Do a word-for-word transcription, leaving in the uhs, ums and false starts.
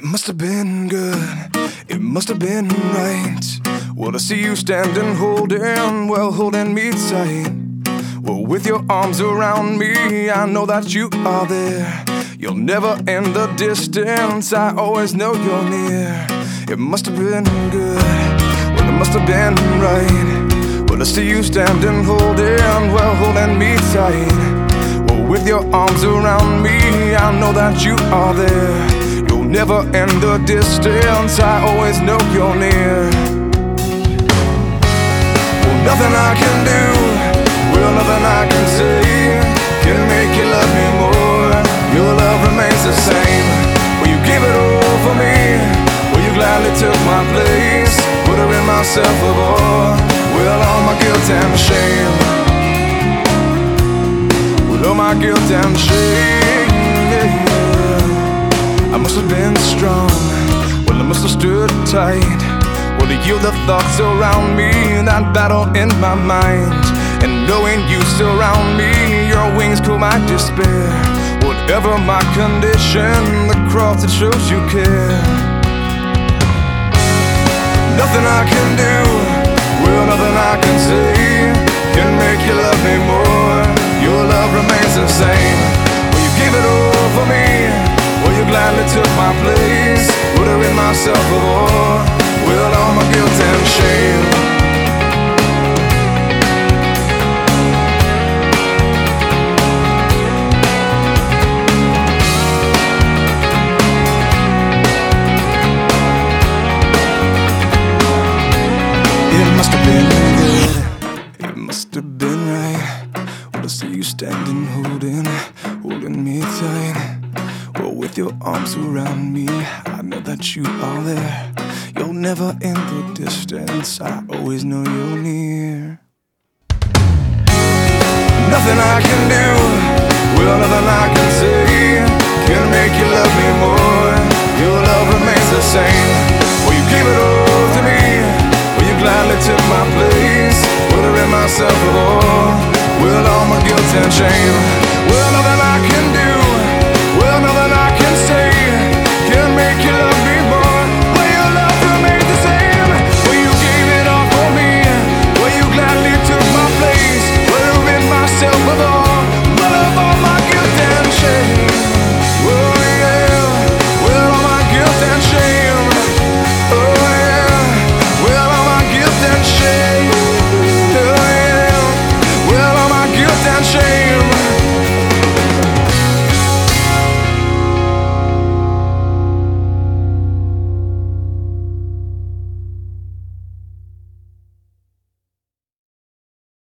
must have been good, it must have been right. Well, to see you standing, holding, well, holding me tight. Well, with your arms around me, I know that you are there. You'll never end the distance, I always know you're near. It must have been good, well, it must have been right. Well, to see you standing, holding, well, holding me tight. Well, with your arms around me, I know that you are there. You'll never end the distance, I always know you're near. Well, nothing I can do, well, nothing I can say can make you love me more. Your love remains the same. Well, you gave it all for me. Well, you gladly took my place, put her in myself of all. Well, all my guilt and shame, well, all my guilt and shame, yeah. I must have been strong, well, I must have stood tight. Well, to yield the thoughts around me, that battle in my mind. And knowing you surround me, your wings cool my despair. Whatever my condition, the cross that shows you care. Nothing I can do, well, nothing I can say can make you love me more. Your love remains the same. Well, you gave it all for me. Well, you gladly took my place, put her in myself of all. Well, all my guilt and shame. It must have been good, it must have been right. Well, to see you standing, holding, holding me tight. Well, with your arms around me, I know that you are there. You'll never end the distance, I always know you're near. Nothing I can do,